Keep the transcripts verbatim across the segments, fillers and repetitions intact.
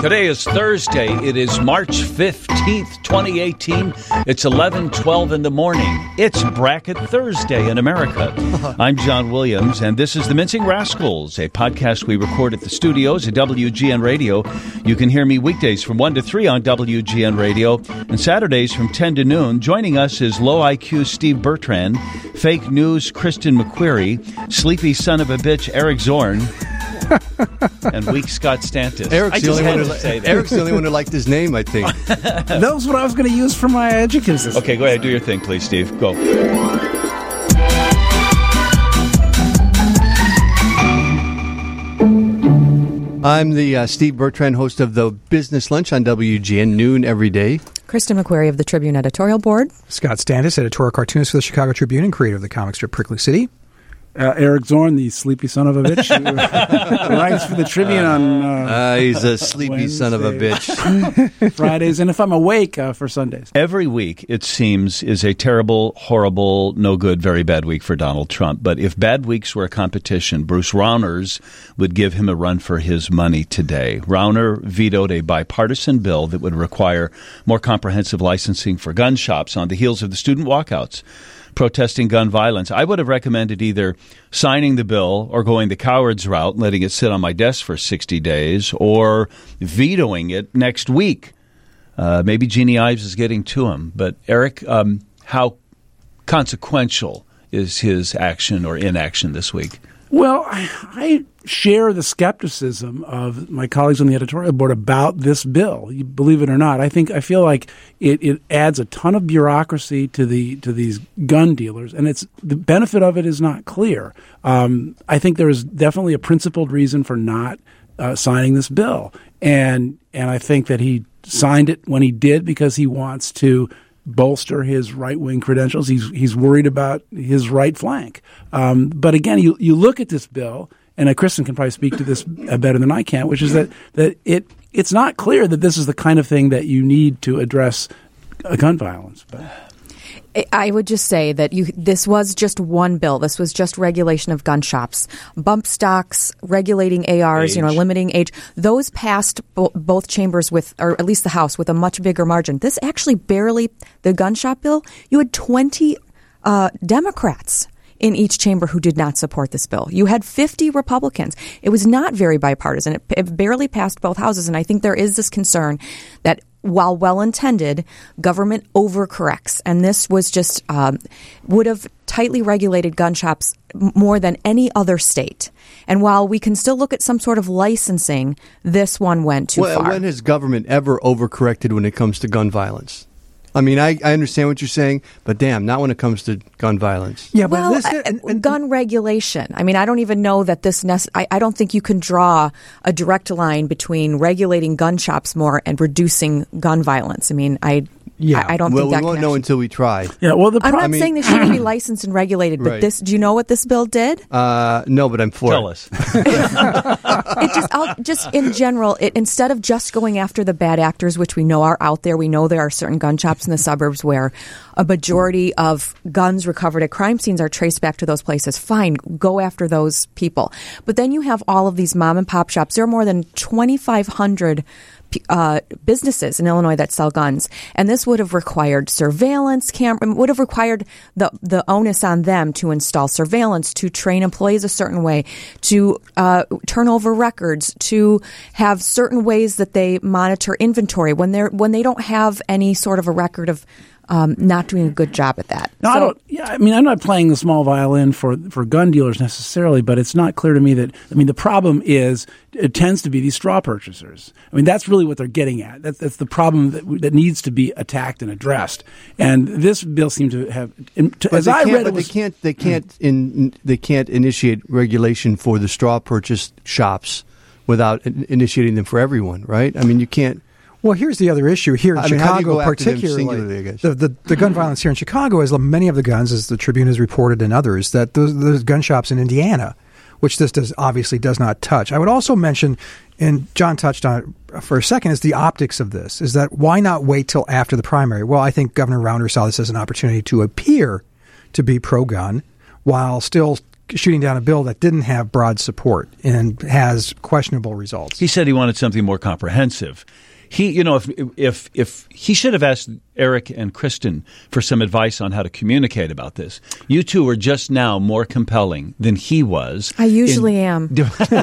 Today is Thursday. It is March fifteenth, twenty eighteen. It's eleven twelve in the morning. It's Bracket Thursday in America. I'm John Williams, and this is The Mincing Rascals, a podcast we record at the studios at W G N Radio. You can hear me weekdays from one to three on W G N Radio, and Saturdays from ten to noon. Joining us is low I Q Steve Bertrand, fake news Kristen McQuarrie, sleepy son of a bitch Eric Zorn, and weak Scott Stantis. Eric's, I the just only, had one to who, say that. Eric's the only one who liked his name, I think. That was what I was going to use for my adjective system. Okay, go ahead. Do your thing, please, Steve. Go. I'm the uh, Steve Bertrand, host of the Business Lunch on W G N, noon every day. Kristen McQuarrie of the Tribune editorial board. Scott Stantis, editorial cartoonist for the Chicago Tribune and creator of the comic strip Prickly City. Uh, Eric Zorn, the sleepy son of a bitch, who writes for the Tribune on uh, uh, he's a sleepy Wednesday, son of a bitch. Fridays, and if I'm awake, uh, for Sundays. Every week, it seems, is a terrible, horrible, no good, very bad week for Donald Trump. But if bad weeks were a competition, Bruce Rauners would give him a run for his money today. Rauner vetoed a bipartisan bill that would require more comprehensive licensing for gun shops on the heels of the student walkouts protesting gun violence. I would have recommended either signing the bill or going the coward's route, letting it sit on my desk for sixty days, or vetoing it next week. Uh, maybe Jeannie Ives is getting to him. But, Eric, um, how consequential is his action or inaction this week? Well, I, I share the skepticism of my colleagues on the editorial board about this bill. You believe it or not, I think I feel like it, it adds a ton of bureaucracy to the to these gun dealers, and it's the benefit of it is not clear. Um, I think there is definitely a principled reason for not uh, signing this bill, and and I think that he signed it when he did because he wants to bolster his right-wing credentials. He's he's worried about his right flank. Um, but again, you you look at this bill, and uh, Kristen can probably speak to this uh, better than I can, which is that that it it's not clear that this is the kind of thing that you need to address uh, gun violence. But I would just say that you. This was just one bill. This was just regulation of gun shops, bump stocks, regulating A Rs, age. you know, limiting age. Those passed bo- both chambers with, or at least the House, with a much bigger margin. This actually barely, the gun shop bill, you had twenty uh, Democrats in each chamber who did not support this bill. You had fifty Republicans. It was not very bipartisan. It, it barely passed both houses, and I think there is this concern that while well-intended, government overcorrects. And this was just, um, would have tightly regulated gun shops more than any other state. And while we can still look at some sort of licensing, this one went too well, far. When has government ever overcorrected when it comes to gun violence? I mean, I, I understand what you're saying, but damn, not when it comes to gun violence. Yeah, but well, this, uh, and, and, gun regulation. I mean, I don't even know that this. Nece- I, I don't think you can draw a direct line between regulating gun shops more and reducing gun violence. I mean, I. Yeah. I, I don't well, think that we won't connection. know until we try. yeah, well, the I'm pro- not I mean, saying they shouldn't be licensed and regulated, but Right. this. Do you know what this bill did? Uh, no, but I'm for Tell it. us. It just, I'll, just in general, it, instead of just going after the bad actors, which we know are out there, we know there are certain gun shops in the suburbs where a majority of guns recovered at crime scenes are traced back to those places. Fine, go after those people. But then you have all of these mom and pop shops. There are more than twenty-five hundred Uh, businesses in Illinois that sell guns, and this would have required surveillance camera, would have required the the onus on them to install surveillance, to train employees a certain way, to uh, turn over records, to have certain ways that they monitor inventory when they're when they don't have any sort of a record of um, not doing a good job at that. No, so, I don't. Yeah, I mean, I'm not playing the small violin for for gun dealers necessarily, but it's not clear to me that. I mean, the problem is it tends to be these straw purchasers. I mean, that's really what they're getting at. That's that's the problem that that needs to be attacked and addressed. And this bill seems to have, to, as I read, but it was, they can't. They can't. In, they can't initiate regulation for the straw purchase shops without in, initiating them for everyone, right? I mean, you can't. well, here's the other issue here in I mean, how do you Chicago, go after them particularly. singularly, I guess? The, the, the gun violence here in Chicago is many of the guns, as the Tribune has reported and others, that those, those gun shops in Indiana, which this does obviously does not touch. I would also mention, and John touched on it for a second, is the optics of this. Is that why not wait till after the primary? Well, I think Governor Rauner saw this as an opportunity to appear to be pro-gun while still shooting down a bill that didn't have broad support and has questionable results. He said he wanted something more comprehensive. He, you know, if if if he should have asked Eric and Kristen for some advice on how to communicate about this. You two are just now more compelling than he was. I usually in, am.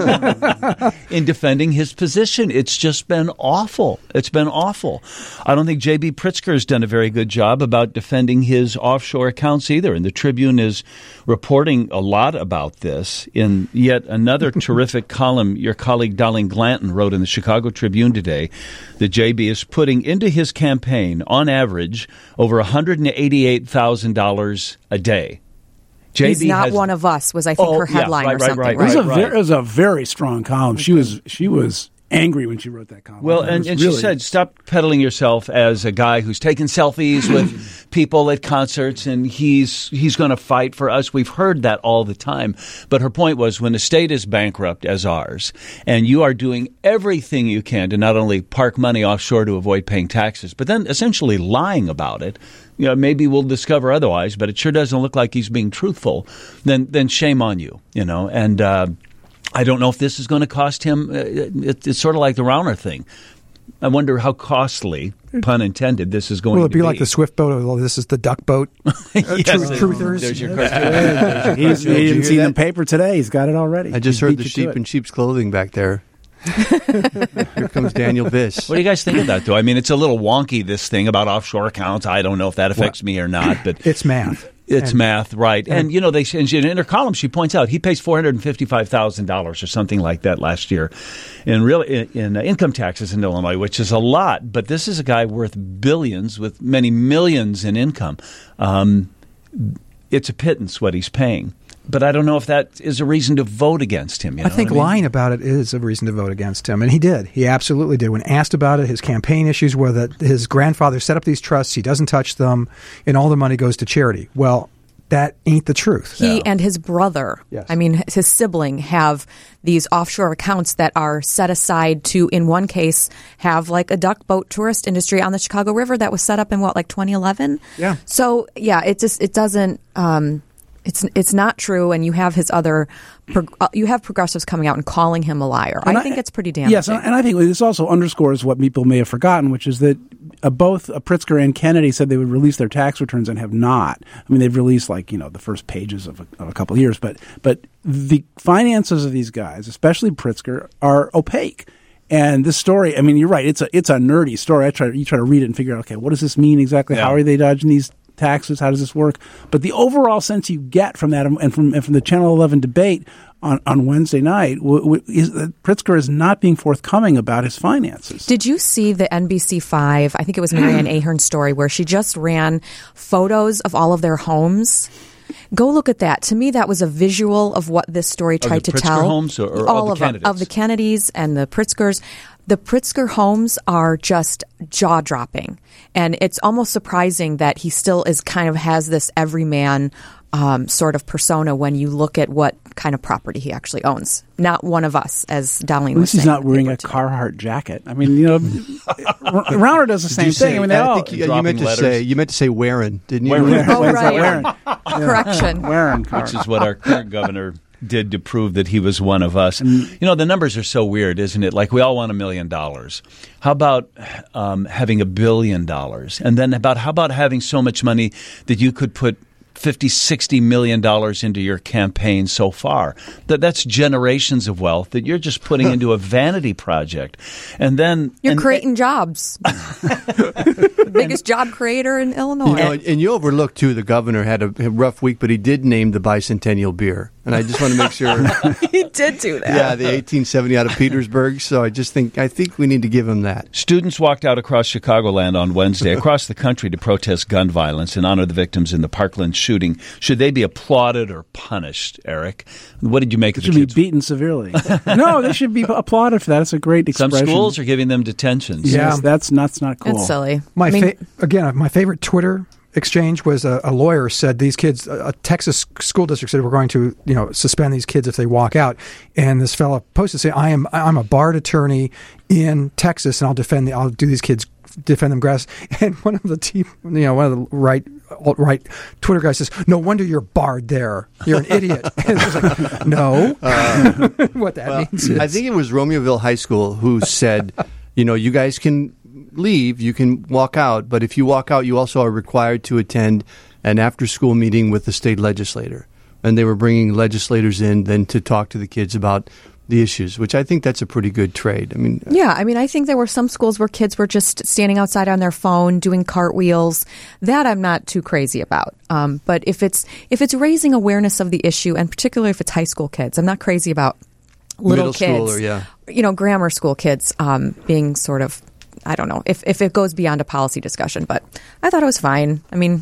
in defending his position. It's just been awful. It's been awful. I don't think J B. Pritzker has done a very good job about defending his offshore accounts either. And the Tribune is reporting a lot about this. In yet another terrific column, your colleague Darlene Glanton wrote in the Chicago Tribune today that J B is putting into his campaign, on average, over one hundred eighty-eight thousand dollars a day. J B He's not has, one of us, was I think oh, her headline yeah, right, or something. Right, It was, right, a right. very, it was a very strong column. She was she was angry when she wrote that column. Well, It and, was and really, she said, stop peddling yourself as a guy who's taking selfies with people at concerts and he's he's going to fight for us. We've heard that all the time. But her point was, when a state is bankrupt as ours and you are doing everything you can to not only park money offshore to avoid paying taxes, but then essentially lying about it, you know, maybe we'll discover otherwise, but it sure doesn't look like he's being truthful, then then shame on you, you know. And uh, I don't know if this is going to cost him. It, it's sort of like the Rauner thing. I wonder how costly, pun intended, this is going Will it to be be. like the Swift boat? Or, well, this is the duck boat. Yes. uh, truth, truthers. There's your cartoon. He's, he didn't see hear the that? paper today. He's got it already. I just He heard beat the you to sheep it. in sheep's clothing back there. Here comes Daniel Viss. What do you guys think of that, though? I mean, it's a little wonky, this thing about offshore accounts. I don't know if that affects me or not, but It's math. it's And- math, right? And, you know, they and in her column, she points out he pays four hundred fifty-five thousand dollars or something like that last year in real in, in uh, income taxes in Illinois, which is a lot. But this is a guy worth billions with many millions in income. Um, it's a pittance what he's paying. But I don't know if that is a reason to vote against him. You know I think what I mean? lying about it is a reason to vote against him. And he did. He absolutely did. When asked about it, his campaign issues were that his grandfather set up these trusts, he doesn't touch them, and all the money goes to charity. Well, that ain't the truth. He and his brother, Yes. I mean, his sibling, have these offshore accounts that are set aside to, in one case, have like a duck boat tourist industry on the Chicago River that was set up in what, like twenty eleven? Yeah. So, yeah, it just, it doesn't, um, it's it's not true, and you have his other, prog- uh, you have progressives coming out and calling him a liar. I, And think it's pretty damaging. Yes, and and I think this also underscores what people may have forgotten, which is that uh, both uh, Pritzker and Kennedy said they would release their tax returns and have not. I mean, they've released like you know the first pages of a, of a couple of years, but but the finances of these guys, especially Pritzker, are opaque. And this story, I mean, you're right. It's a it's a nerdy story. I try you try to read it and figure out, okay, what does this mean exactly? Yeah. How are they dodging these taxes? How does this work? But the overall sense you get from that, and from and from the Channel eleven debate on, on Wednesday night, w- w- is that Pritzker is not being forthcoming about his finances. Did you see the N B C five, I think it was Marianne Ahern's story, where she just ran photos of all of their homes? Go look at that. To me, that was a visual of what this story tried the to Pritzker tell. homes or- or all of the of them, candidates? of the Kennedys and the Pritzkers. The Pritzker homes are just jaw-dropping, and it's almost surprising that he still is kind of has this everyman um, sort of persona when you look at what kind of property he actually owns. Not one of us, as Darlene At was least he's saying. not wearing a Carhartt jacket. I mean, you know, Rauner does the Did same you say- thing. I mean, they I all think you, you dropping meant to letters. say you meant to say wearing, didn't you? Wearing. Oh, Wearing. right. Wearing. Correction. wearing Which Carhartt. is what our current governor did to prove that he was one of us. You know, the numbers are so weird, isn't it? Like, we all want a million dollars. How about um, having a billion dollars? And then about how about having so much money that you could put fifty, sixty million dollars into your campaign so far? That that's generations of wealth that you're just putting into a vanity project. And then You're and, creating jobs. The biggest job creator in Illinois. You know, and, and you overlooked too. The governor had a, a rough week, but he did name the bicentennial beer, and I just want to make sure. He did do that. Yeah, the eighteen seventy out of Petersburg. So I just think I think we need to give him that. Students walked out across Chicagoland on Wednesday, across the country, to protest gun violence and honor the victims in the Parkland shooting. Should they be applauded or punished, Eric? What did you make They of should the be kids? beaten severely. No, they should be applauded for that. It's a great Some expression. schools are giving them detentions. Yeah. Yes, that's not, that's not cool. It's silly. My I mean, fa- again, my favorite Twitter exchange was a, a lawyer said these kids, a, a Texas school district said we're going to, you know, suspend these kids if they walk out, and this fellow posted saying, "I am I'm a barred attorney in Texas, and I'll defend the, I'll do these kids defend them grass. And one of the team, you know, one of the right alt-right Twitter guys says, "No wonder you're barred there. You're an idiot." And it's like, no. Uh, what that well, means is, I think it was Romeoville High School who said, you know, you guys can leave, you can walk out, but if you walk out, you also are required to attend an after-school meeting with the state legislator. And they were bringing legislators in then to talk to the kids about the issues, which I think that's a pretty good trade. I mean, yeah, I mean, I think there were some schools where kids were just standing outside on their phone doing cartwheels. That I'm not too crazy about. Um, but if it's if it's raising awareness of the issue, and particularly if it's high school kids, I'm not crazy about little middle kids, schooler, yeah. you know, grammar school kids um, being sort of, I don't know, if if it goes beyond a policy discussion. But I thought it was fine. I mean.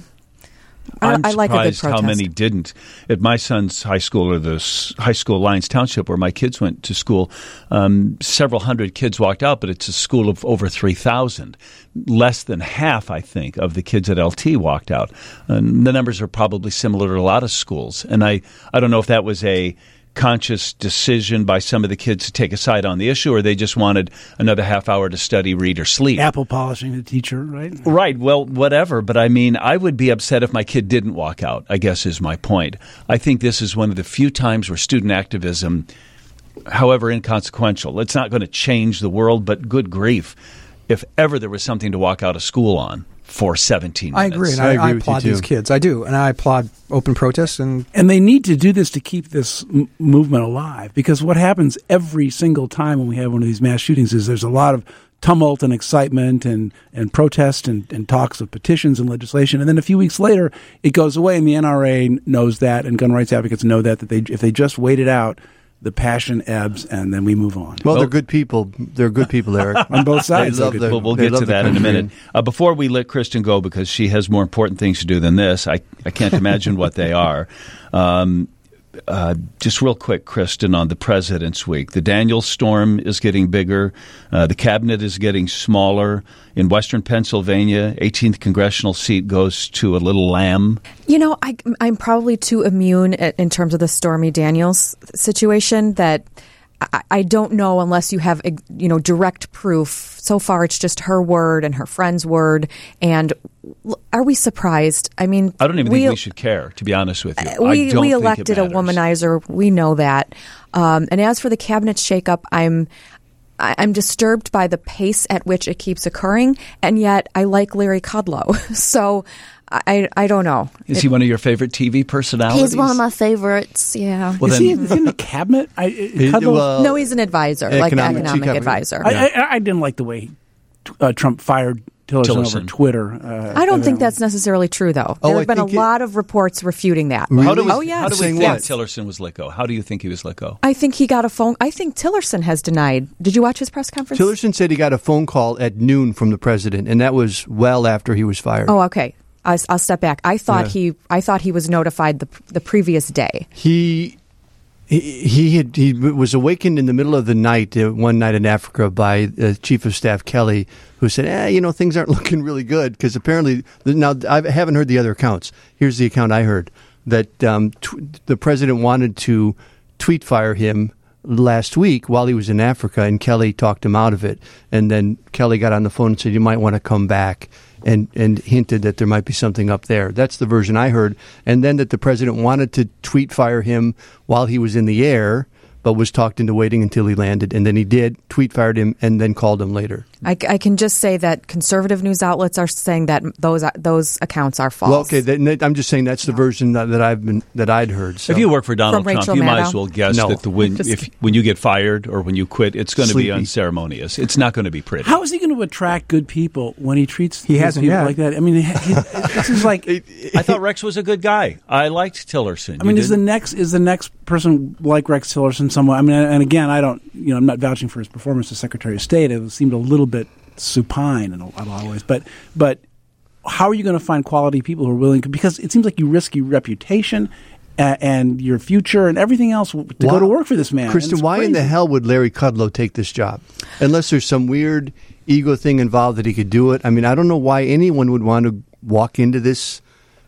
I'm I, I like a good surprised protest. how many didn't. At my son's high school, or the s- high school Lyons Township, where my kids went to school, um, several hundred kids walked out, but it's a school of over three thousand. Less than half, I think, of the kids at L T walked out. And the numbers are probably similar to a lot of schools. And I, I don't know if that was a conscious decision by some of the kids to take a side on the issue, or they just wanted another half hour to study, read, or sleep. Apple polishing the teacher, right? Right. Well, whatever. But I mean, I would be upset if my kid didn't walk out, I guess is my point. I think this is one of the few times where student activism, however inconsequential, it's not going to change the world, but good grief, if ever there was something to walk out of school on for seventeen minutes. I agree, and I I, agree I with you, applaud too. these kids. I do, and I applaud open protests. And And they need to do this to keep this m- movement alive, because what happens every single time when we have one of these mass shootings is there's a lot of tumult and excitement and, and protest and, and talks of petitions and legislation. And then a few weeks later, it goes away, and the N R A knows that, and gun rights advocates know that, that they if they just wait it out, the passion ebbs, and then we move on. Well, they're good people. They're good people, Eric. On both sides. They love they're good their- Well, we'll they get love to the that in a country. minute. Uh, before we let Kristen go, because she has more important things to do than this, I, I can't imagine what they are. Um, uh, just real quick, Kristen, on the President's Week. The Daniels storm is getting bigger. Uh, the cabinet is getting smaller. In western Pennsylvania, eighteenth congressional seat goes to a little lamb. You know, I, I'm probably too immune in terms of the Stormy Daniels situation that I, I don't know unless you have, you know, direct proof. So far, it's just her word and her friend's word. And are we surprised? I mean, I don't even we, think we should care, to be honest with you. We, I don't we think elected it a matters. womanizer. We know that. Um, and as for the cabinet shakeup, I'm I- I'm disturbed by the pace at which it keeps occurring. And yet I like Larry Kudlow. So I, I don't know. Is It- he one of your favorite T V personalities? He's one of my favorites, yeah. Well, is, then- he, is he in the cabinet? I, He- Kudlow- well, No, he's an advisor, like an Economic- economic chief advisor. I, I, I didn't like the way uh, Trump fired Tillerson, Tillerson. over Twitter. Uh, I don't think evidently. that's necessarily true, though. Oh, There I have been a think it- lot of reports refuting that. Really? How do we, Oh, yes. How do we Saying think what? Tillerson was let go? How do you think he was let go? I think he got a phone. I think Tillerson has denied. Did you watch his press conference? Tillerson said he got a phone call at noon from the president, and that was well after he was fired. Oh, okay. I, I'll step back. I thought Yeah. he. I thought he was notified the the previous day. He he he, had, he was awakened in the middle of the night uh, one night in Africa by uh, Chief of Staff Kelly, who said, eh, you know, things aren't looking really good, because apparently, now I haven't heard the other accounts. Here's the account I heard, that um, tw- the president wanted to tweet fire him last week while he was in Africa, and Kelly talked him out of it. And then Kelly got on the phone and said, you might want to come back, and, and hinted that there might be something up there. That's the version I heard. And then that the president wanted to tweet fire him while he was in the air, but was talked into waiting until he landed. And then he did, tweet fired him, and then called him later. I, I can just say that conservative news outlets are saying that those those accounts are false. Well, okay, that, I'm just saying that's the version that, that I've been that I'd heard. So. If you work for Donald From Trump, Rachel you might Maddow? as well guess No. that the when Just if kidding. when you get fired or when you quit, it's going to be Sleepy. unceremonious. It's not going to be pretty. How is he going to attract good people when he treats He these hasn't people yet. like that? I mean, he, he, this is like. I thought Rex was a good guy. I liked Tillerson. I mean, You is the didn't? next is the next person like Rex Tillerson someone? I mean, and again, I don't, you know, I'm not vouching for his performance as Secretary of State. It seemed a little bit supine in a lot of ways, but but how are you going to find quality people who are willing? Because it seems like you risk your reputation uh, and your future and everything else to Why- go to work for this man. Kristen, And it's why in the crazy. hell would Larry Kudlow take this job? Unless there's some weird ego thing involved that he could do it. I mean, I don't know why anyone would want to walk into this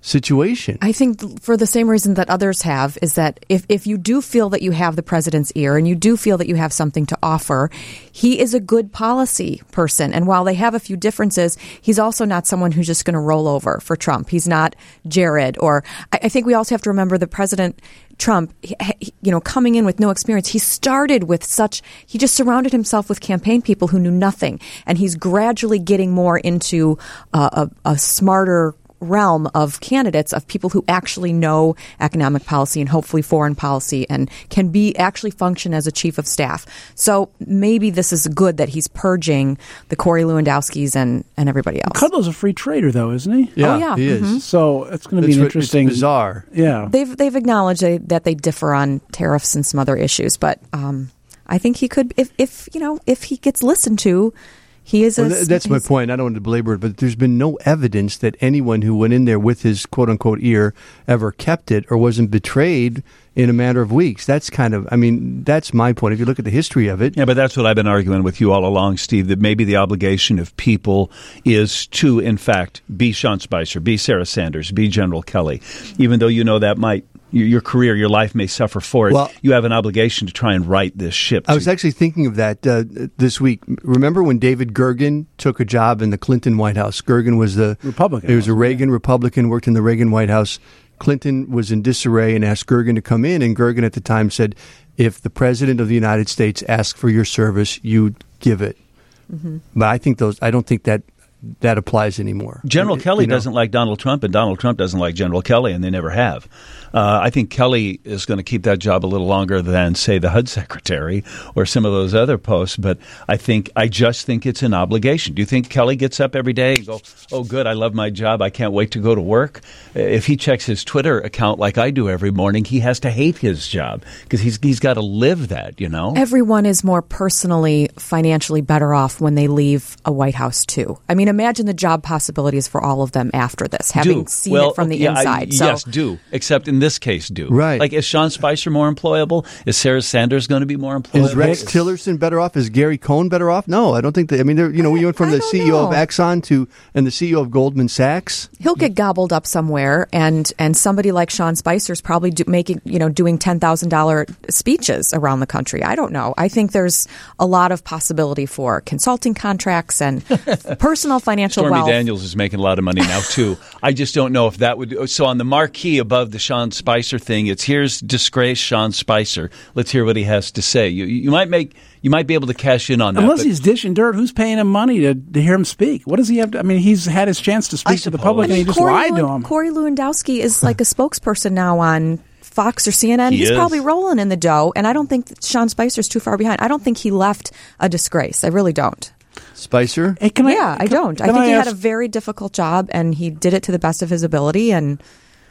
situation. I think for the same reason that others have, is that if, if you do feel that you have the president's ear and you do feel that you have something to offer, he is a good policy person. And while they have a few differences, he's also not someone who's just going to roll over for Trump. He's not Jared. Or I, I think we also have to remember the President Trump, you know, coming in with no experience, he started with such, he just surrounded himself with campaign people who knew nothing. And he's gradually getting more into uh, a, a smarter realm of candidates, of people who actually know economic policy and hopefully foreign policy and can be actually function as a chief of staff. So maybe this is good that he's purging the Corey Lewandowskis and, and everybody else. Kudlow's a free trader, though, isn't he? Yeah, oh, yeah. he is. Mm-hmm. So it's going to be It's an what- interesting. It's bizarre. Yeah. They've they've acknowledged they, that they differ on tariffs and some other issues, but um, I think he could, if if you know, if he gets listened to, he is. A, Well, th- that's my he's- point. I don't want to belabor it, but there's been no evidence that anyone who went in there with his quote unquote ear ever kept it or wasn't betrayed in a matter of weeks. That's kind of, I mean, that's my point. If you look at the history of it. Yeah, but that's what I've been arguing with you all along, Steve, that maybe the obligation of people is to, in fact, be Sean Spicer, be Sarah Sanders, be General Kelly. Even though you know that might, your, your career, your life may suffer for it, Well, you have an obligation to try and right this ship. I was to- actually thinking of that uh, this week. Remember when David Gergen took a job in the Clinton White House? Gergen was the Republican, He was a wasn't he? Reagan Republican, worked in the Reagan White House. Clinton was in disarray and asked Gergen to come in, and Gergen at the time said, if the President of the United States asks for your service, you give it. Mm-hmm. But I think those, I don't think that that applies anymore. General You Kelly know? doesn't like Donald Trump, and Donald Trump doesn't like General Kelly, and they never have. Uh, I think Kelly is going to keep that job a little longer than, say, the H U D secretary or some of those other posts. But I think I just think it's an obligation. Do you think Kelly gets up every day and go, "Oh, good, I love my job. I can't wait to go to work"? If he checks his Twitter account like I do every morning, he has to hate his job because he's he's got to live that. You know, Everyone is more personally, financially better off when they leave a White House, too. I mean, imagine the job possibilities for all of them after this, having do. seen well, it from the yeah, I- inside. So yes, do. Except in this case, do. Right. Like, is Sean Spicer more employable? Is Sarah Sanders going to be more employable? Is Rex Tillerson better off? Is Gary Cohn better off? No, I don't think that. I mean, they're, you know, we went from I the don't C E O of know. Exxon to and the C E O of Goldman Sachs. he'll get gobbled up somewhere, and, and somebody like Sean Spicer's probably do, making, you know, doing ten thousand dollars speeches around the country. I don't know. I think there's a lot of possibility for consulting contracts and personal financial Stormy wealth. Daniels is making a lot of money now, too. I just don't know if that would... So on the marquee above the Sean Spicer thing, it's here's disgrace Sean Spicer. Let's hear what he has to say. You, you might make... You might be able to cash in on that. Unless but- he's dishing dirt, who's paying him money to, to hear him speak? What does he have to? I mean, he's had his chance to speak I to the suppose. public, I and he mean, just Corey lied to Lew- him. Corey Lewandowski is like a spokesperson now on Fox or C N N. He He's is. probably rolling in the dough, and I don't think that Sean Spicer's too far behind. I don't think he left a disgrace. I really don't. Spicer. Hey, can yeah, I, can- don't. I can think he ask- had a very difficult job, and he did it to the best of his ability, and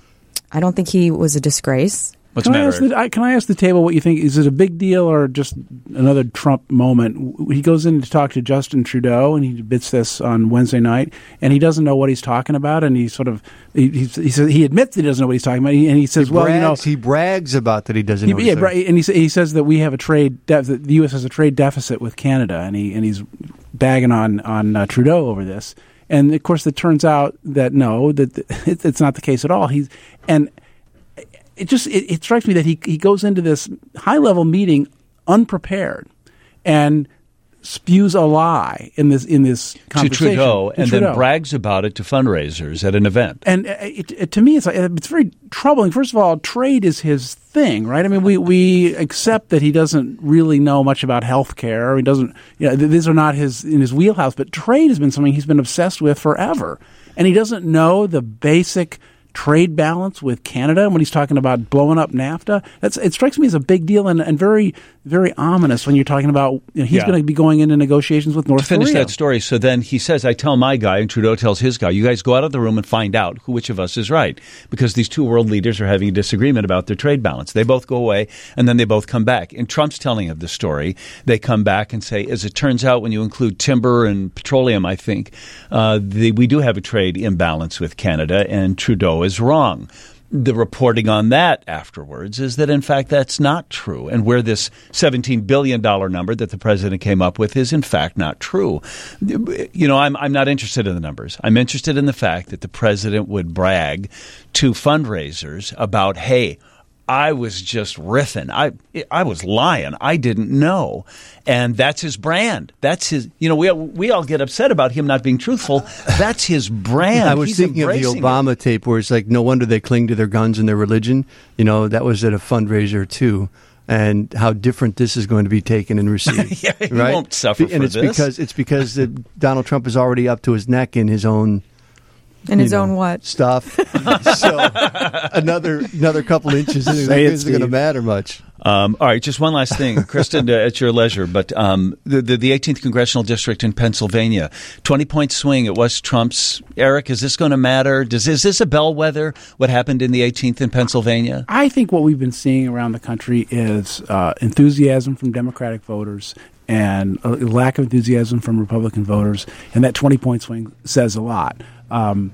I don't think he was a disgrace. What's Can the I, matter? ask the, I, can I ask the table what you think? Is it a big deal or just another Trump moment? W- He goes in to talk to Justin Trudeau, and he admits this on Wednesday night, and he doesn't know what he's talking about, and he sort of he he, he says he admits that he doesn't know what he's talking about, and he says, He "Well, you know." brags, he brags about that he doesn't He, know. yeah, what he's right, and he, sa- he says that we have a trade def- that the U S has a trade deficit with Canada, and he and he's bagging on on uh, Trudeau over this. And of course, it turns out that no, that th- it, it's not the case at all. He's and it just it, it strikes me that he he goes into this high level meeting unprepared and spews a lie in this in this to conversation Trudeau, to and Trudeau. then brags about it to fundraisers at an event. And uh, it, it, to me, it's like, it's very troubling. First of all, trade is his thing, right? I mean, we, we accept that he doesn't really know much about healthcare. He doesn't. You know, th- these are not his in his wheelhouse. But trade has been something he's been obsessed with forever, and he doesn't know the basic trade balance with Canada. And when he's talking about blowing up NAFTA, that's it strikes me as a big deal and, and very very ominous when you're talking about you know, he's Yeah. going to be going into negotiations with North To finish Korea. that story, so then he says, I tell my guy, and Trudeau tells his guy, you guys go out of the room and find out who which of us is right. Because these two world leaders are having a disagreement about their trade balance. They both go away, and then they both come back. In Trump's telling of the story, they come back and say, as it turns out, when you include timber and petroleum, I think, uh, the, we do have a trade imbalance with Canada, and Trudeau is wrong. the reporting on that afterwards is that, in fact, that's not true. And where this seventeen billion dollars number that the president came up with is, in fact, not true. You know, I'm, I'm not interested in the numbers. I'm interested in the fact that the president would brag to fundraisers about, hey, I was just riffing. I I was lying. I didn't know. And that's his brand. That's his, you know, we we all get upset about him not being truthful. That's his brand. I was He's thinking of the Obama it. tape where it's like, no wonder they cling to their guns and their religion. You know, that was at a fundraiser too. And how different this is going to be taken and received. Yeah, he right? won't suffer and for it's this. because it's because the, Donald Trump is already up to his neck in his own In his you know, own what? stuff. So another another couple inches isn't, Say it, isn't going to Steve. matter much. Um, all right, just one last thing, Kristen, uh, at your leisure. But um, the, the the eighteenth congressional district in Pennsylvania, twenty point swing. It was Trump's. Eric, is this going to matter? Does is this a bellwether? What happened in the eighteenth in Pennsylvania? I think what we've been seeing around the country is uh, enthusiasm from Democratic voters and a lack of enthusiasm from Republican voters, and that twenty-point swing says a lot. Um,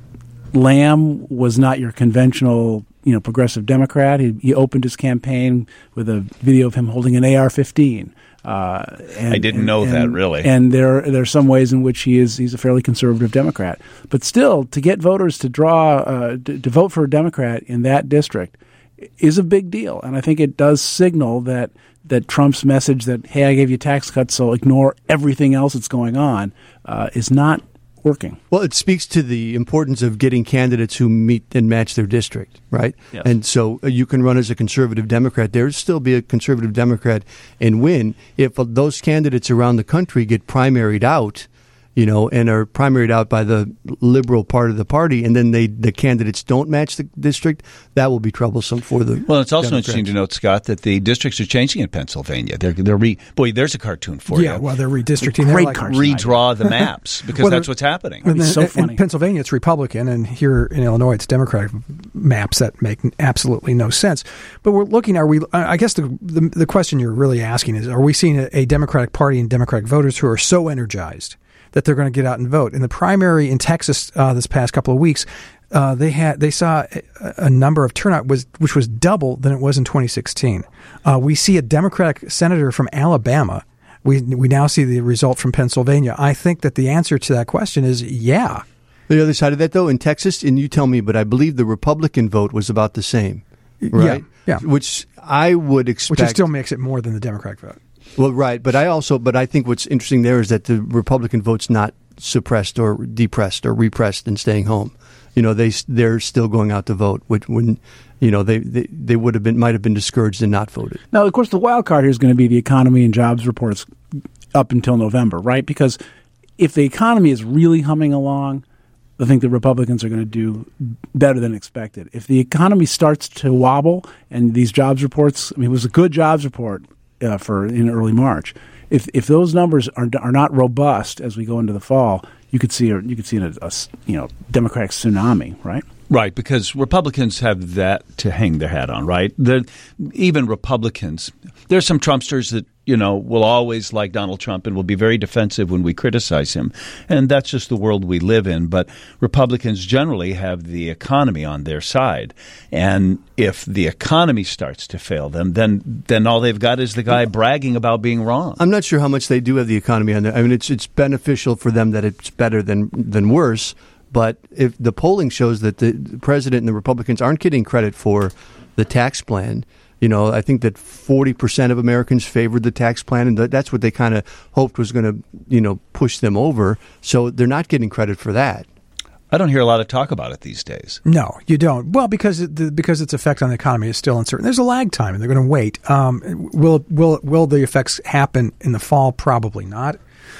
Lamb was not your conventional, you know, progressive Democrat. He, he opened his campaign with a video of him holding an A R fifteen. Uh, and, I didn't and, know and, that, really. And there, there are some ways in which he is he's a fairly conservative Democrat. But still, to get voters to draw uh, to, to vote for a Democrat in that district is a big deal. And I think it does signal that that Trump's message that, hey, I gave you tax cuts, so ignore everything else that's going on, uh, is not working. Well, it speaks to the importance of getting candidates who meet and match their district, right? Yes. And so uh, you can run as a conservative Democrat. There still be a conservative Democrat and win. If uh, those candidates around the country get primaried out, you know, and are primaried out by the liberal part of the party, and then they the candidates don't match the district, that will be troublesome for the Well, it's also Democrats. interesting to note, Scott, that the districts are changing in Pennsylvania. They're they're re, boy, there's a cartoon for Yeah, you. well, they're redistricting. They're Great like, cartoon. Redraw the maps because Well, that's they're- what's happening. And be then so in- funny. In Pennsylvania, it's Republican, and here in Illinois, it's Democratic maps that make absolutely no sense. But we're looking. Are we? I guess the the, the question you're really asking is: are we seeing a, a Democratic Party and Democratic voters who are so energized that they're going to get out and vote? In the primary in Texas uh, this past couple of weeks, uh, they had they saw a, a number of turnout was which was double than it was in twenty sixteen. Uh, we see a Democratic senator from Alabama. We we now see the result from Pennsylvania. I think that the answer to that question is yeah. The other side of that, though, in Texas, and you tell me, but I believe the Republican vote was about the same, right? Yeah, yeah. Which I would expect. Which still makes it more than the Democratic vote. Well, right, but I also, but I think what's interesting there is that the Republican vote's not suppressed or depressed or repressed and staying home. You know, they they're still going out to vote. Which when you know they, they, they would have been might have been discouraged and not voted. Now, of course, the wild card here is going to be the economy and jobs reports up until November, right? Because if the economy is really humming along, I think the Republicans are going to do better than expected. If the economy starts to wobble and these jobs reports, I mean, it was a good jobs report uh, for in early March. If if those numbers are are not robust as we go into the fall, you could see a, you could see a, a you know Democratic tsunami, right? Right, because Republicans have that to hang their hat on, right? The, even Republicans, there's some Trumpsters that, you know, will always like Donald Trump and will be very defensive when we criticize him. And that's just the world we live in. But Republicans generally have the economy on their side. And if the economy starts to fail them, then then all they've got is the guy bragging about being wrong. I'm not sure how much they do have the economy on there. I mean, it's it's beneficial for them that it's better than than worse. But if the polling shows that the president and the Republicans aren't getting credit for the tax plan, you know, I think that forty percent of Americans favored the tax plan, and that's what they kind of hoped was going to, you know, push them over. So they're not getting credit for that. I don't hear a lot of talk about it these days. No, you don't. Well, because it, the, because its effect on the economy is still uncertain. There's a lag time, and they're going to wait. Um, will will will the effects happen in the fall? Probably not.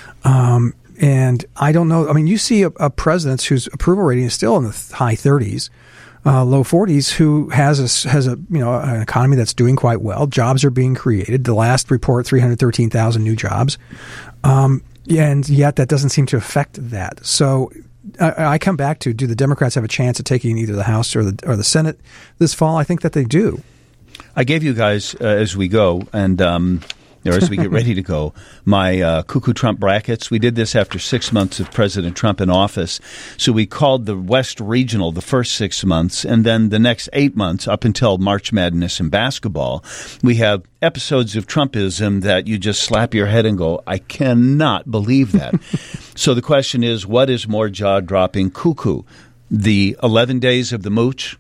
Um, and I don't know. I mean, you see a, a president whose approval rating is still in the high thirties, uh, low forties, who has a has a you know an economy that's doing quite well. Jobs are being created. The last report, three hundred thirteen thousand new jobs, um, and yet that doesn't seem to affect that. So. I, I come back to, do the Democrats have a chance at taking either the House or the or the Senate this fall? I think that they do. I gave you guys uh, as we go, and um, or as we get ready to go, my uh, Cuckoo Trump brackets. We did this after six months of President Trump in office. So we called the West Regional the first six months, and then the next eight months up until March Madness in basketball, we have episodes of Trumpism that you just slap your head and go, I cannot believe that. So the question is, what is more jaw-dropping cuckoo? The eleven days of the mooch,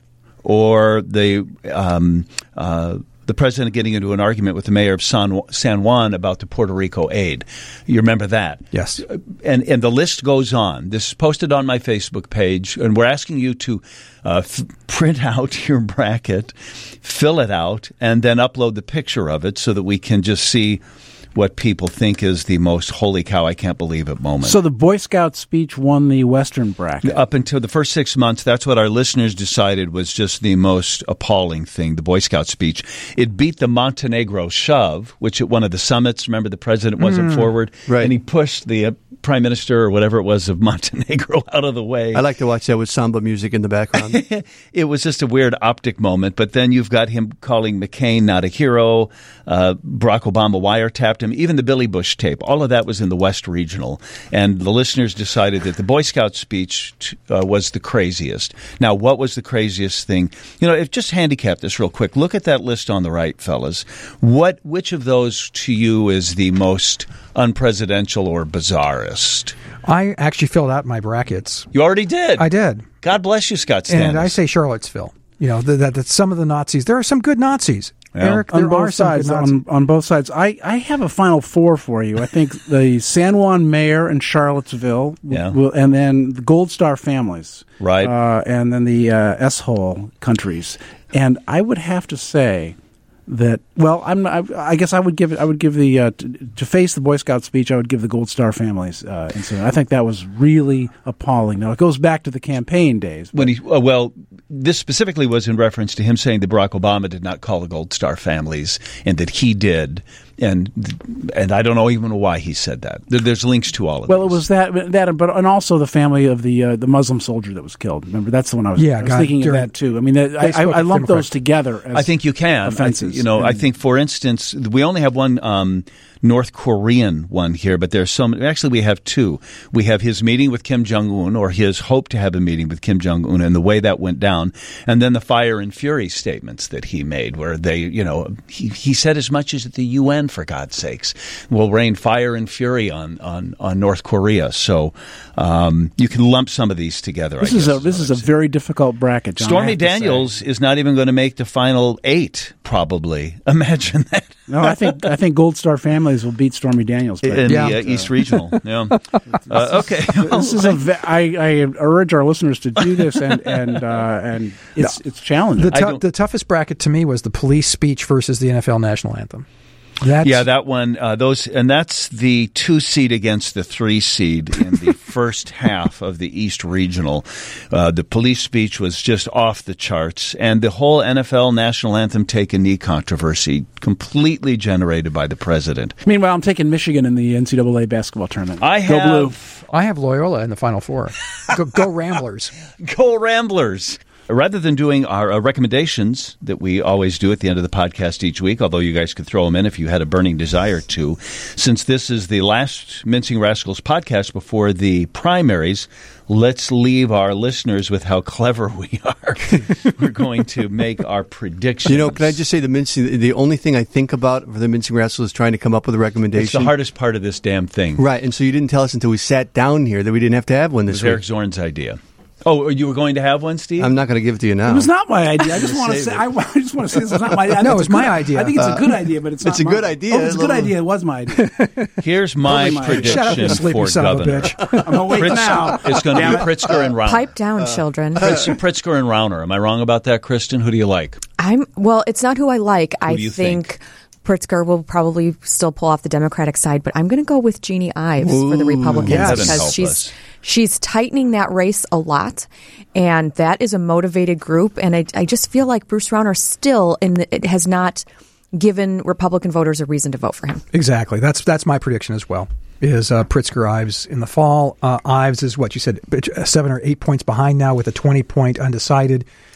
or the um, uh, the president getting into an argument with the mayor of San, San Juan about the Puerto Rico aid? You remember that? Yes. And and the list goes on. This is posted on my Facebook page, and we're asking you to uh, f- print out your bracket, fill it out, and then upload the picture of it so that we can just see what people think is the most holy cow, I can't believe it moment. So the Boy Scout speech won the Western bracket. Up until the first six months, that's what our listeners decided was just the most appalling thing, the Boy Scout speech. It beat the Montenegro shove, which at one of the summits, remember the president wasn't mm, forward, right. and he pushed the uh, prime minister or whatever it was of Montenegro out of the way. I like to watch that with samba music in the background. It was just a weird optic moment, but then you've got him calling McCain not a hero. Uh, Barack Obama wiretapped him. Even the Billy Bush tape, all of that was in the West Regional. And the listeners decided that the Boy Scout speech uh, was the craziest. Now, what was the craziest thing? You know, if just handicap this real quick. Look at that list on the right, fellas. What, which of those to you is the most unpresidential or bizarrest? I actually filled out my brackets. You already did? I did. God bless you, Scott Stannis. And I say Charlottesville. You know, that, that some of the Nazis, there are some good Nazis. Yeah. Eric, there on both are some sides. good Nazis. On, on both sides. I, I have a final four for you. I think the San Juan mayor and Charlottesville, yeah. will, and then the Gold Star families, right, uh, and then the uh, S-hole countries. And I would have to say that, well, I'm I, I guess I would give it. I would give the uh, to, to face the Boy Scout speech. I would give the Gold Star families uh, incident. I think that was really appalling. Now it goes back to the campaign days. When he uh, well. This specifically was in reference to him saying that Barack Obama did not call the Gold Star families and that he did. And and I don't know even why he said that. There's links to all of well, this. Well, it was that, that, but and also the family of the uh, the Muslim soldier that was killed. Remember, that's the one I was, yeah, I was God, thinking during, of that too. I mean, that, I, I, I lumped those together. As I think you can. Offenses. I, you know, and, I think, for instance, we only have one um, North Korean one here, but there's some. Actually, we have two. We have his meeting with Kim Jong-un, or his hope to have a meeting with Kim Jong-un, and the way that went down, and then the fire and fury statements that he made, where they, you know, he, he said as much as at the U N, for God's sakes, will rain fire and fury on, on, on North Korea. So um, you can lump some of these together. This I is guess, a this is a very difficult bracket, John. Stormy Daniels is not even going to make the final eight, probably. Imagine that. No, I think I think Gold Star families will beat Stormy Daniels but, in yeah. the uh, East Regional. Yeah. Uh, okay. This is a. Ve- I, I urge our listeners to do this, and and uh, and it's it's challenging. The, tu- the toughest bracket to me was the police speech versus the N F L national anthem. That's, yeah, that one. Uh, those, and that's the two seed against the three seed in the first half of the East Regional. Uh, the police speech was just off the charts, and the whole N F L national anthem take a knee controversy, completely generated by the president. Meanwhile, I'm taking Michigan in the N C double A basketball tournament. I Go have, Blue. I have Loyola in the Final Four. Go, go Ramblers. Go Ramblers. Rather than doing our uh, recommendations that we always do at the end of the podcast each week, although you guys could throw them in if you had a burning desire to, since this is the last Mincing Rascals podcast before the primaries, let's leave our listeners with how clever we are. We're going to make our predictions. You know, can I just say the mincing? The only thing I think about for the Mincing Rascals is trying to come up with a recommendation. It's the hardest part of this damn thing. Right, and so you didn't tell us until we sat down here that we didn't have to have one It this was week. Eric Zorn's idea. Oh, you were going to have one, Steve? I'm not going to give it to you now. It was not my idea. I just want to Save say. it. I, I just want to say this is not my. I No, think it's a my good- idea. I think it's Uh, a good idea, but it's not it's a my- good idea. Oh, it's a good idea. It was my idea. Here's my Totally my idea. prediction Shut up, you sleepy for son governor. of a bitch. I'm awake Pritz- now. It's going to be Pritzker and Rauner. Pipe down, children. Pritz- Pritzker and Rauner. Am I wrong about that, Kristen? Who do you like? I'm well. It's not who I like. I do you think? Pritzker will probably still pull off the Democratic side, but I'm going to go with Jeannie Ives for the Republicans yes. Heaven help because she's us. she's tightening that race a lot, and that is a motivated group. And I, I just feel like Bruce Rauner still in the, it has not given Republican voters a reason to vote for him. Exactly. That's that's my prediction as well. Is uh, Pritzker Ives in the fall? Uh, Ives is what you said, seven or eight points behind now with a twenty point undecided.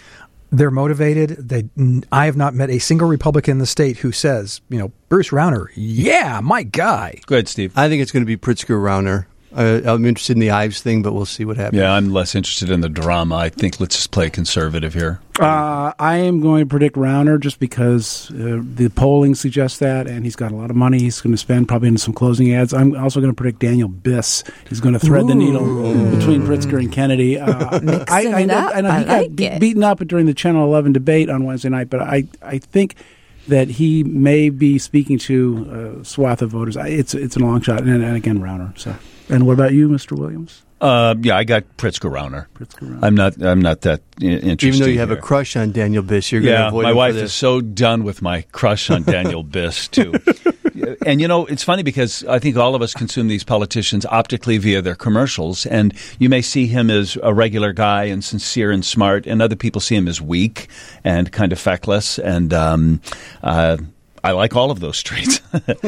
They're motivated. They, I have not met a single Republican in the state who says, you know, Bruce Rauner, yeah, my guy. Go ahead, Steve. I think it's going to be Pritzker Rauner. Uh, I'm interested in the Ives thing, but we'll see what happens. Yeah, I'm less interested in the drama. I think let's just play conservative here. Uh, I am going to predict Rauner just because uh, the polling suggests that, and he's got a lot of money he's going to spend probably into some closing ads. I'm also going to predict Daniel Biss. He's going to thread Ooh. the needle between Pritzker and Kennedy. Uh, Mixing I, I, it know, up. I know he I got like be- it. beaten up during the Channel eleven debate on Wednesday night, but I, I think that he may be speaking to a swath of voters. I, it's it's a long shot, and, and again, Rauner. So. And what about you, Mister Williams? Uh, yeah, I got Pritzker Rauner. Pritzker Rauner. I'm not. I'm not that I- interested. Even though you have here. a crush on Daniel Biss, you're going to yeah, avoid my him wife for this. is so done with my crush on Daniel Biss too. And you know, it's funny because I think all of us consume these politicians optically via their commercials, and you may see him as a regular guy and sincere and smart, and other people see him as weak and kind of feckless and. Um, uh, I like all of those traits.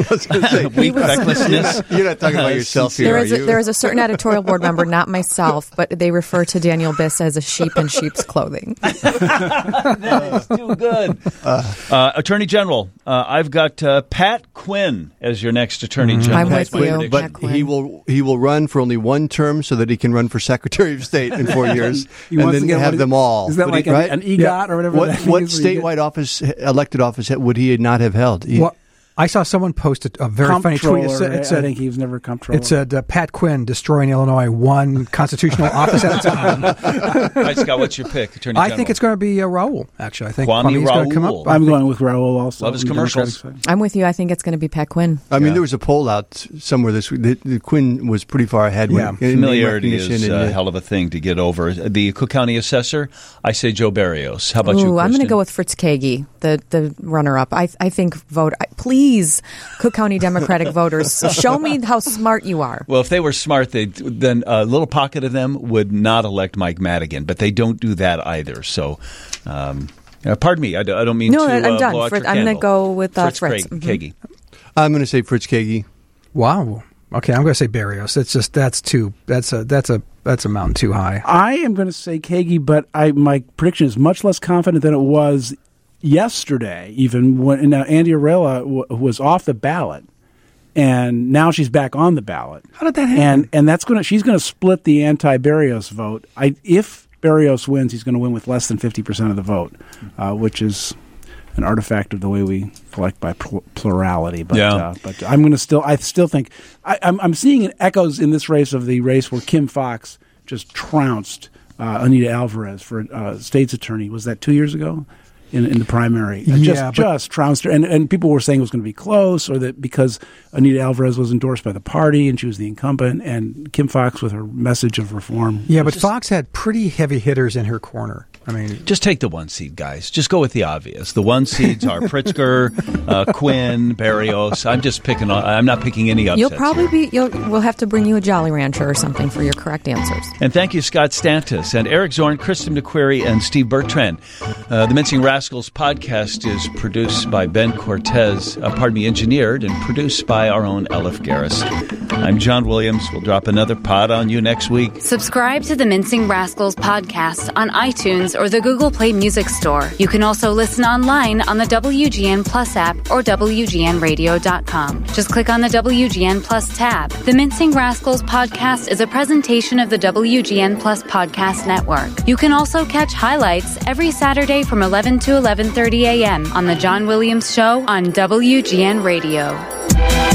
Weak fecklessness. You're not talking about yourself here, There are is, a, you? there is a certain editorial board member, not myself, but they refer to Daniel Biss as a sheep in sheep's clothing. That is too good. Uh, Attorney General, uh, I've got uh, Pat Quinn as your next Attorney General. I'm That's with my you. prediction. But Pat Quinn. he will he will run for only one term so that he can run for Secretary of State in four years, He and wants then to get have what them all. Is that Would like he- an, right? an EGOT Yeah. or whatever? What, that what is where you get- statewide office, elected office, would he not have held? He- Well, I saw someone post a, a very funny tweet. It said, Comptroller, it said, I think he was never a comptroller. it said uh, Pat Quinn destroying Illinois one constitutional office at a time. All right, Scott, what's your pick, Attorney General? I think it's going to be uh, Raul, actually. I think Kwame Kwame's going to come Raoul. up. I'm going with Raul also. Love his on the commercials. Democratic side. I'm with you. I think it's going to be Pat Quinn. I mean, Yeah. there was a poll out somewhere this week. The, the Quinn was pretty far ahead. Yeah. When, in name Familiarity recognition is and, a uh, hell of a thing to get over. The Cook County Assessor, I say Joe Barrios. How about Ooh, you, I'm going to Kristen? go with Fritz Kagi, the, the runner-up. I I think vote I- please, Cook County Democratic voters, show me how smart you are. Well, if they were smart, they then a little pocket of them would not elect Mike Madigan, but they don't do that either. So, um, uh, pardon me, I, do, I don't mean No, to. I'm uh, done. blow out Fritz- your I'm gonna candle. go with, uh, Fritz Fritz. Craig, Mhm. Kagi. I'm going to say Fritz Kagi. Wow. Okay, I'm going to say Barrios. It's just that's too that's a that's a that's a mountain too high. I am going to say Kagi, but I my prediction is much less confident than it was yesterday, even when uh, Andy Arella w- was off the ballot. And now she's back on the ballot. How did that happen? And and that's going to she's going to split the anti-Barrios vote. I if Barrios wins, he's going to win with less than fifty percent of the vote, uh, which is an artifact of the way we elect by pl- plurality. But Yeah. uh, but I'm going to still I still think I, I'm I'm seeing echoes in this race of the race where Kim Foxx just trounced uh, Anita Alvarez for uh, state's attorney. Was that two years ago? In, in the primary, Uh, Yeah, just but- just trounced her, and and people were saying it was going to be close, or that because Anita Alvarez was endorsed by the party and she was the incumbent, and Kim Foxx with her message of reform. Yeah, but Fox had pretty heavy hitters in her corner. I mean, Just take the one seed, guys. Just go with the obvious. The one seeds are Pritzker, uh, Quinn, Barrios. I'm just picking. on- I'm not picking any upsets. You'll probably here. be. You'll, we'll have to bring you a Jolly Rancher or something for your correct answers. And thank you, Scott Stantis, and Eric Zorn, Kristen McQuarrie, and Steve Bertrand. Uh, the Mincing Rascals podcast is produced by Ben Cortez, uh, pardon me, engineered and produced by our own Elif Garris. I'm John Williams. We'll drop another pod on you next week. Subscribe to the Mincing Rascals podcast on iTunes or the Google Play Music Store. You can also listen online on the W G N Plus app or W G N radio dot com. Just click on the W G N Plus tab. The Mincing Rascals podcast is a presentation of the W G N Plus podcast network. You can also catch highlights every Saturday from eleven to eleven thirty a.m. on The John Williams Show on W G N Radio.